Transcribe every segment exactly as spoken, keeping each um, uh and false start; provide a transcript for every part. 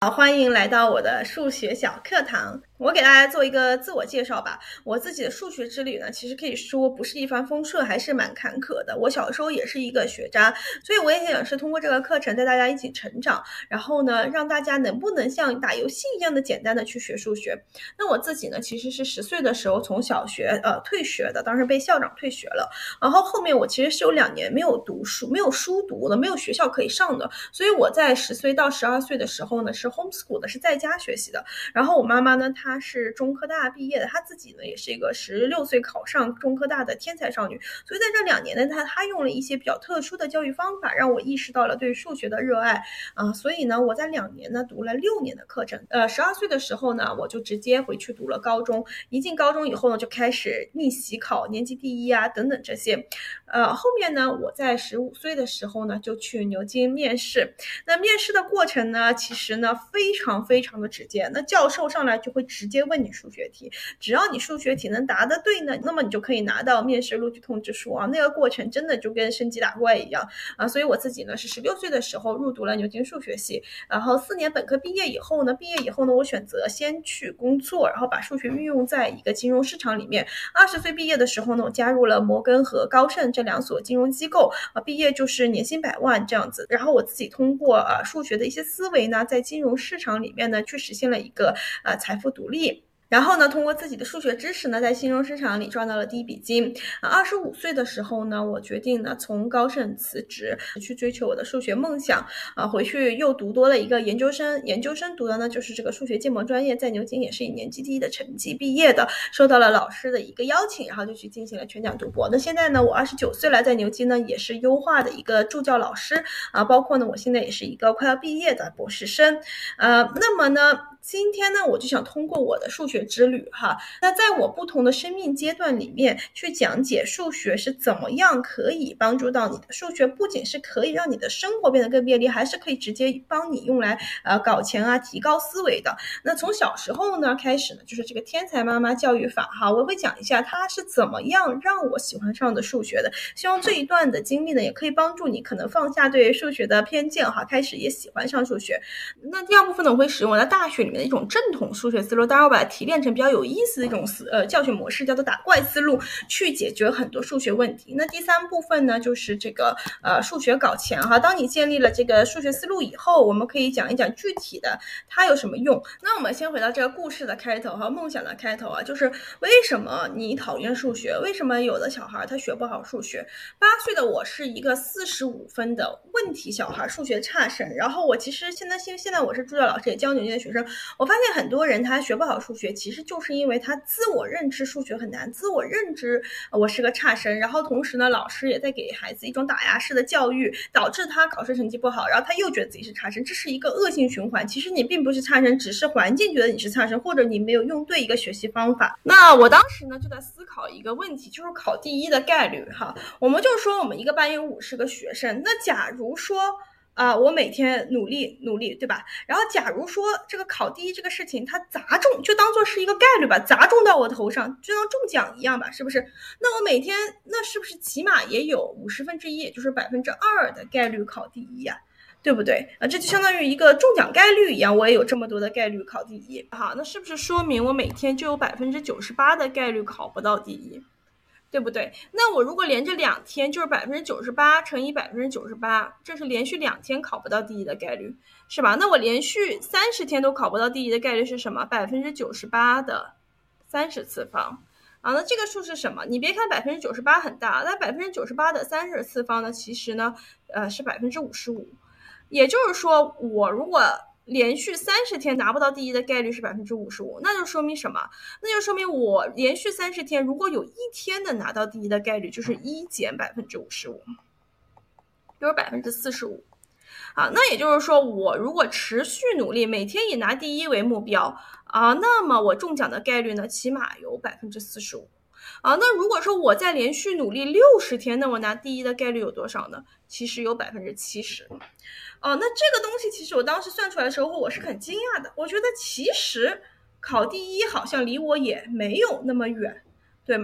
好，欢迎来到我的数学小课堂。我给大家做一个自我介绍吧。我自己的数学之旅呢，其实可以说不是一帆风顺，还是蛮坎坷的。我小时候也是一个学渣，所以我也想是通过这个课程带大家一起成长，然后呢，让大家能不能像打游戏一样的简单的去学数学。那我自己呢，其实是十岁的时候从小学呃退学的，当时被校长退学了。然后后面我其实是有两年没有读书，没有书读了，没有学校可以上的，所以我在十岁到十二岁的时候呢，是 homeschool 的，是在家学习的。然后我妈妈呢，她是中科大毕业的，她自己呢也是一个十六岁考上中科大的天才少女。所以在这两年呢，她她用了一些比较特殊的教育方法，让我意识到了对数学的热爱啊、呃。所以呢，我在两年呢读了六年的课程。呃，十二岁的时候呢，我就直接回去读了高中。一进高中以后呢，就开始逆袭考年级第一啊等等这些。呃，后面呢，我在十五岁的时候呢，就去牛津面试。那面试的过程呢，其实呢非常非常的直接。那教授上来就会直接问你数学题，只要你数学题能答得对呢，那么你就可以拿到面试录取通知书啊。那个过程真的就跟升级打怪一样啊。所以我自己呢是十六岁的时候入读了牛津数学系，然后四年本科毕业以后呢，毕业以后呢，我选择先去工作，然后把数学运用在一个金融市场里面。二十岁毕业的时候呢，我加入了摩根和高盛这两所金融机构啊，毕业就是年薪百万这样子。然后我自己通过呃数学的一些思维呢，在金融市场里面呢，去实现了一个呃财富独立。然后呢，通过自己的数学知识呢，在金融市场里赚到了第一笔金。啊，二十五岁的时候呢，我决定呢从高盛辞职，去追求我的数学梦想。啊，回去又读多了一个研究生，研究生读的呢就是这个数学建模专业，在牛津也是以年级第一的成绩毕业的，受到了老师的一个邀请，然后就去进行了全奖读博。那现在呢，我二十九岁了，在牛津呢也是优化的一个助教老师啊，包括呢我现在也是一个快要毕业的博士生。呃，那么呢，今天呢，我就想通过我的数学之旅哈，那在我不同的生命阶段里面去讲解数学是怎么样可以帮助到你的。数学不仅是可以让你的生活变得更便利，还是可以直接帮你用来呃搞钱啊，提高思维的。那从小时候呢开始呢，就是这个天才妈妈教育法哈，我会讲一下它是怎么样让我喜欢上的数学的。希望这一段的经历呢，也可以帮助你可能放下对数学的偏见哈，开始也喜欢上数学。那第二部分呢，我会使用我在大学里面的一种正统数学思路，当然我把它提炼成比较有意思的一种呃教学模式，叫做打怪思路，去解决很多数学问题。那第三部分呢，就是这个呃数学搞钱哈。当你建立了这个数学思路以后，我们可以讲一讲具体的它有什么用。那我们先回到这个故事的开头哈，梦想的开头啊，就是为什么你讨厌数学？为什么有的小孩他学不好数学？八岁的我是一个四十五分的问题小孩，数学差生。然后我其实现在现现在我是助教老师，也教牛津的学生。我发现很多人他学不好数学，其实就是因为他自我认知数学很难，自我认知我是个差生。然后同时呢，老师也在给孩子一种打压式的教育，导致他考试成绩不好，然后他又觉得自己是差生，这是一个恶性循环。其实你并不是差生，只是环境觉得你是差生，或者你没有用对一个学习方法。那我当时呢就在思考一个问题，就是考第一的概率哈。我们就说我们一个班有五十个学生，那假如说啊、呃，我每天努力努力，对吧？然后假如说这个考第一这个事情它砸中，就当做是一个概率吧，砸中到我头上，就当中奖一样吧，是不是？那我每天那是不是起码也有五十分之一，也就是百分之二的概率考第一呀、啊？对不对啊？这就相当于一个中奖概率一样，我也有这么多的概率考第一。好，那是不是说明我每天就有百分之九十八的概率考不到第一？对不对？那我如果连着两天就是百分之九十八乘以百分之九十八，这是连续两天考不到第一的概率，是吧？那我连续三十天都考不到第一的概率是什么？百分之九十八的三十次方。啊，那这个数是什么？你别看百分之九十八很大，但百分之九十八的三十次方呢，其实呢，呃，是百分之五十五。也就是说，我如果连续三十天拿不到第一的概率是百分之五十五，那就说明什么？那就说明我连续三十天，如果有一天能拿到第一的概率，就是一减百分之五十五，就是百分之四十五。啊，那也就是说，我如果持续努力，每天以拿第一为目标啊，那么我中奖的概率呢，起码有百分之四十五。啊，那如果说我在连续努力六十天，那我拿第一的概率有多少呢？其实有百分之七十。哦，那这个东西其实我当时算出来的时候，我是很惊讶的。我觉得其实考第一好像离我也没有那么远，对吗？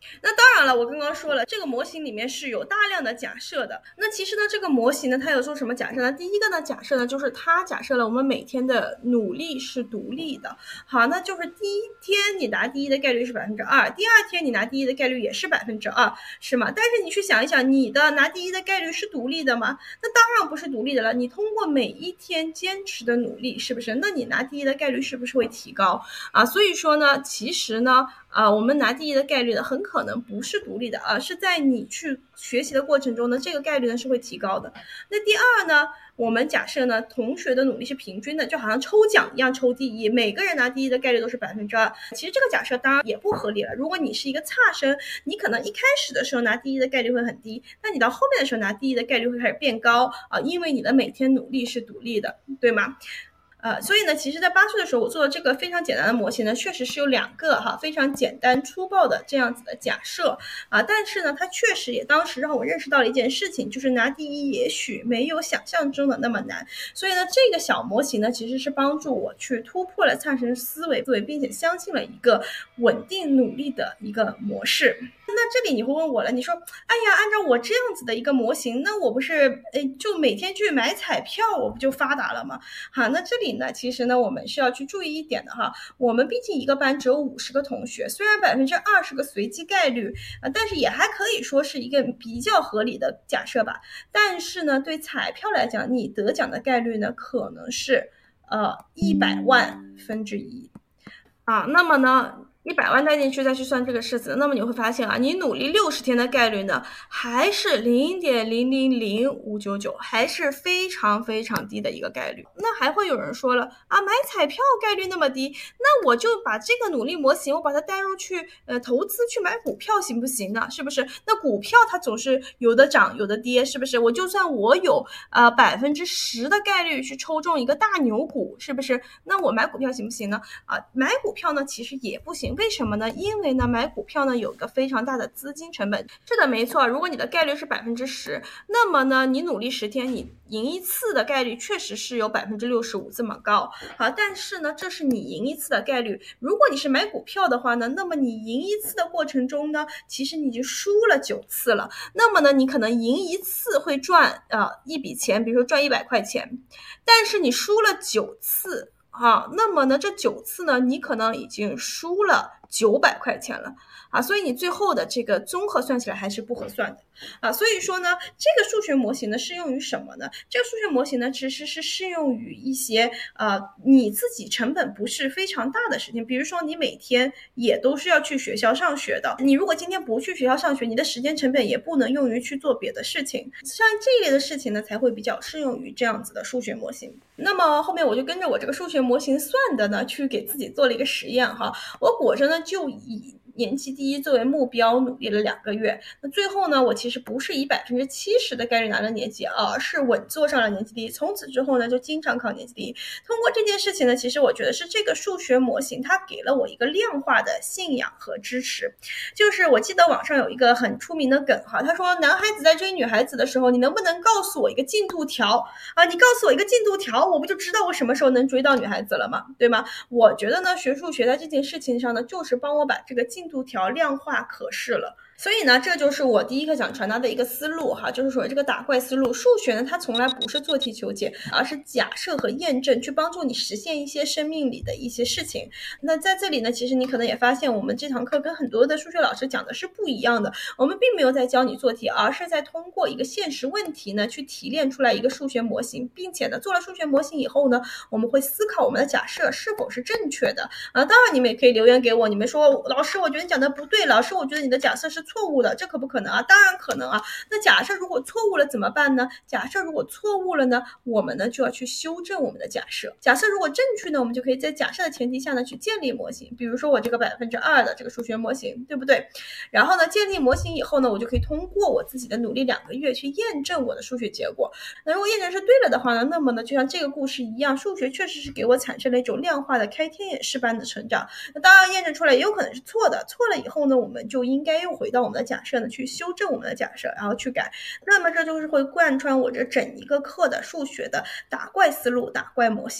那当然了，我刚刚说了，这个模型里面是有大量的假设的。那其实呢，这个模型呢，它有做什么假设呢？第一个呢，假设呢，就是它假设了我们每天的努力是独立的。好，那就是第一天你拿第一的概率是百分之二，第二天你拿第一的概率也是百分之二，是吗？但是你去想一想，你的拿第一的概率是独立的吗？那当然不是独立的了。你通过每一天坚持的努力，是不是？那你拿第一的概率是不是会提高啊？所以说呢，其实呢。啊，我们拿第一的概率呢，很可能不是独立的啊，是在你去学习的过程中呢，这个概率呢是会提高的。那第二呢，我们假设呢，同学的努力是平均的，就好像抽奖一样抽第一，每个人拿第一的概率都是百分之二。其实这个假设当然也不合理了。如果你是一个差生，你可能一开始的时候拿第一的概率会很低，但你到后面的时候拿第一的概率会开始变高啊，因为你的每天努力是独立的，对吗？呃，所以呢，其实在八岁的时候，我做的这个非常简单的模型呢，确实是有两个哈非常简单粗暴的这样子的假设啊，但是呢，它确实也当时让我认识到了一件事情，就是拿第一也许没有想象中的那么难。所以呢，这个小模型呢，其实是帮助我去突破了差生思维，对，并且相信了一个稳定努力的一个模式。那这里你会问我了，你说，哎呀，按照我这样子的一个模型，那我不是哎就每天去买彩票，我不就发达了吗？好，那这里呢，其实呢，我们是要去注意一点的哈。我们毕竟一个班只有五十个同学，虽然百分之二是个随机概率啊，但是也还可以说是一个比较合理的假设吧。但是呢，对彩票来讲，你得奖的概率呢，可能是呃一百万分之一啊。那么呢？一百万带进去再去算这个式子，那么你会发现啊，你努力六十天的概率呢，还是零点零零零五九九，还是非常非常低的一个概率。那还会有人说了啊，买彩票概率那么低，那我就把这个努力模型，我把它带入去呃投资去买股票行不行呢？是不是？那股票它总是有的涨有的跌，是不是？我就算我有呃百分之十的概率去抽中一个大牛股，是不是？那我买股票行不行呢？啊，买股票呢其实也不行。为什么呢？因为呢，买股票呢有一个非常大的资金成本。是的，没错。如果你的概率是百分之十，那么呢，你努力十天，你赢一次的概率确实是有百分之六十五这么高。好，但是呢，这是你赢一次的概率。如果你是买股票的话呢，那么你赢一次的过程中呢，其实你已经输了九次了。那么呢，你可能赢一次会赚啊、呃、一笔钱，比如说赚一百块钱，但是你输了九次。好，那么呢，这九次呢，你可能已经输了九百块钱了啊，所以你最后的这个综合算起来还是不合算的啊。所以说呢，这个数学模型呢适用于什么呢？这个数学模型呢其实是适用于一些呃你自己成本不是非常大的事情，比如说你每天也都是要去学校上学的，你如果今天不去学校上学，你的时间成本也不能用于去做别的事情，像这一类的事情呢才会比较适用于这样子的数学模型。那么后面我就跟着我这个数学模型算的呢，去给自己做了一个实验哈，我果真呢就以年级第一作为目标努力了两个月，那最后呢，我其实不是以百分之七十的概率拿了年级，而是稳坐上了年级第一。从此之后呢，就经常考年级第一。通过这件事情呢，其实我觉得是这个数学模型它给了我一个量化的信仰和支持。就是我记得网上有一个很出名的梗哈，他说男孩子在追女孩子的时候，你能不能告诉我一个进度条啊？你告诉我一个进度条，我不就知道我什么时候能追到女孩子了吗？对吗？我觉得呢，学数学在这件事情上呢，就是帮我把这个进度条量化可视了。所以呢，这就是我第一个想传达的一个思路哈，就是说这个打怪思路。数学呢，它从来不是做题求解，而是假设和验证，去帮助你实现一些生命里的一些事情。那在这里呢，其实你可能也发现，我们这堂课跟很多的数学老师讲的是不一样的。我们并没有在教你做题，而是在通过一个现实问题呢，去提炼出来一个数学模型，并且呢，做了数学模型以后呢，我们会思考我们的假设是否是正确的啊。当然，你们也可以留言给我，你们说老师，我觉得你讲的不对，老师，我觉得你的假设是错误的，这可不可能啊？当然可能啊。那假设如果错误了怎么办呢？假设如果错误了呢，我们呢就要去修正我们的假设。假设如果正确呢，我们就可以在假设的前提下呢去建立模型。比如说我这个百分之二的这个数学模型，对不对？然后呢，建立模型以后呢，我就可以通过我自己的努力两个月去验证我的数学结果。那如果验证是对了的话呢，那么呢，就像这个故事一样，数学确实是给我产生了一种量化的开天眼式般的成长。那当然验证出来也有可能是错的，错了以后呢，我们就应该又回到我们的假设呢，去修正我们的假设，然后去改。那么这就是会贯穿我这整一个课的数学的打怪思路、打怪模型。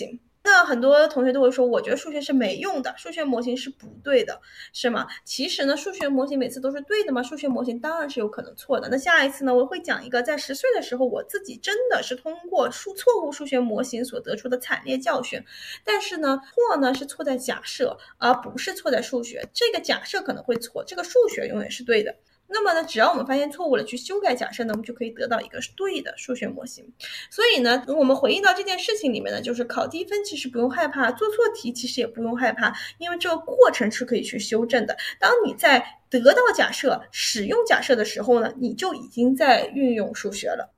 那很多同学都会说，我觉得数学是没用的，数学模型是不对的，是吗？其实呢，数学模型每次都是对的吗？数学模型当然是有可能错的。那下一次呢，我会讲一个在十岁的时候，我自己真的是通过数错误数学模型所得出的惨烈教训。但是呢，错呢是错在假设，而不是错在数学。这个假设可能会错，这个数学永远是对的。那么呢，只要我们发现错误了，去修改假设呢，我们就可以得到一个对的数学模型。所以呢，我们回应到这件事情里面呢，就是考低分其实不用害怕，做错题其实也不用害怕，因为这个过程是可以去修正的。当你在得到假设、使用假设的时候呢，你就已经在运用数学了。